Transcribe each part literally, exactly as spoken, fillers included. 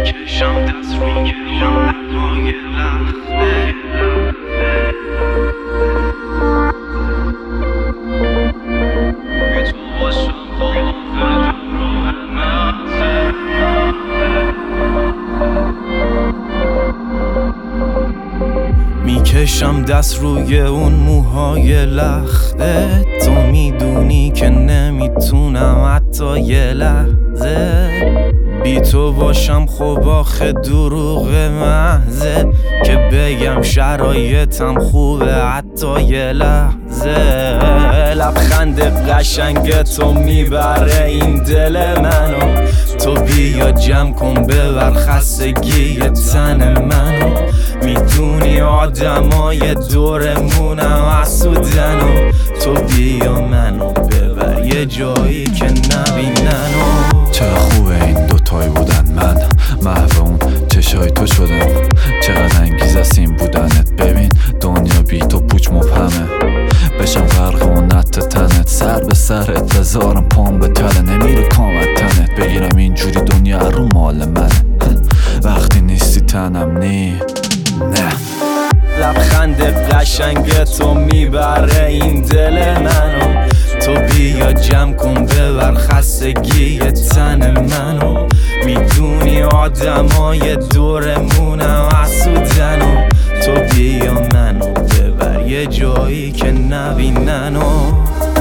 میکشم دست روی لبهای لخته بی تو باشم تا آخر دور مغزه میکشم دست روی اون موهای لخته تو میدونی که نمیتونم حتی یه لحظه بی تو باشم. خب آخه دروغ محضه که بگم شرایطم خوبه حتی یه لحظه. لبخند قشنگ تو میبره این دل منو، تو بیا جمع کن ببر خستگی تن منو. میدونی آدمای دورمونم حسودنو، تو بیا منو ببر یه جایی که نبیننو. چقدر خوبه این دوتایی بودن، من محو اون چشای تو شدم. چقدر انگیز است این بودنت، ببین دنیا بی تو پوچ مبهمه. بشم غرق اون نت تنت، سر به سرت بذارم پام به تله. نمیره کامت تنت بگیرم اینجوری دنیا رو مال منه. وقتی نیستی تنم نی نه. لبخند قشنگ تو میبره این دل منو، تو بیا جمع کن ببر خستگی تن منو. میدونی آدمای دورمونم حسودنو، تو بیا منو ببر یه جایی که نبیننو.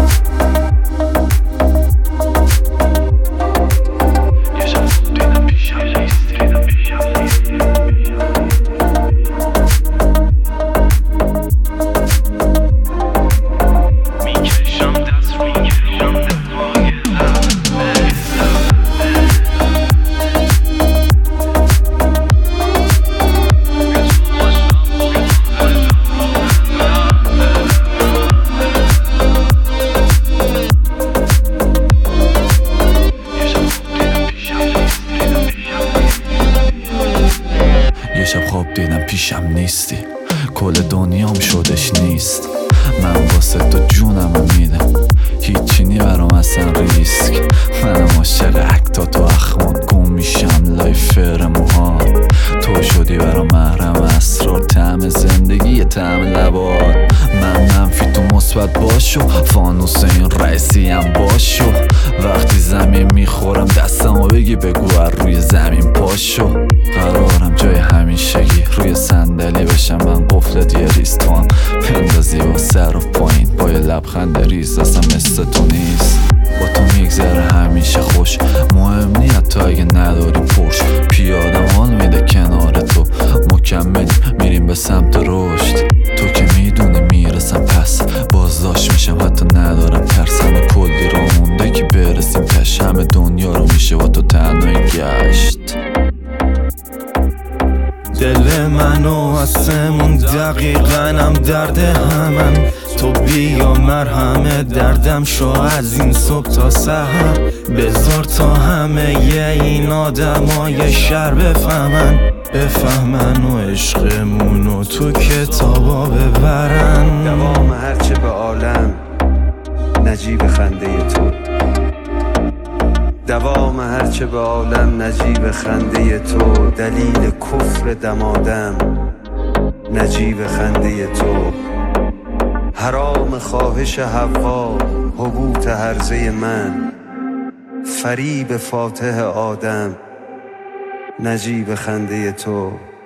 یه شب خواب دیدم پیشم نیستی، کل دنیام شدش نیست. من واسه تو جونم رو میدم، هیچی نی برام اصلا ریسک. منم عاشق اکتا تو اخمات گم میشم لای فر موهات. تو شدی برام محرم اسرار، طعم زندگی طعم لبات. من منفی تو مثبت باشو، فانوس این رئیسی هم باشو. وقتی زمین میخورم دستمو بگی بگو از روی زمین پاشو. قرارم جای همیشگی روی صندلی بشم، من قفلت یه ریستوان پندازی با سر و پایین با یه لبخند ریز. اصلا مثل تو نیست، با تو میگذره همیشه خوش. مهم نیت تو اگه نداری پرش، پیادم حال میده کنار تو. مکملیم میریم به سمت رشد، تو که میدونی میرسم پس بازداشت میشم. حتی ندارم ترسم، کلی را مونده که برسیم تش. همه دنیا رو میشه با تو تنهایی گشت. دل من و آسمون دقیقاً هم درد همن، تو بیا مرهم دردم شو از این صبح تا سحر. بذار تا همه ی این آدمای شهر بفهمن، بفهمن و عشقمونو تو کتابا ببرن. دوام هرچه به عالم نجیب خنده تو، دوام هرچه به عالم نجیب خنده تو. دلیل کفر دمادم نجیب خنده تو. حرام خواهش حوا حبوط هرزه من، فریب فاتح آدم نجیب خنده تو.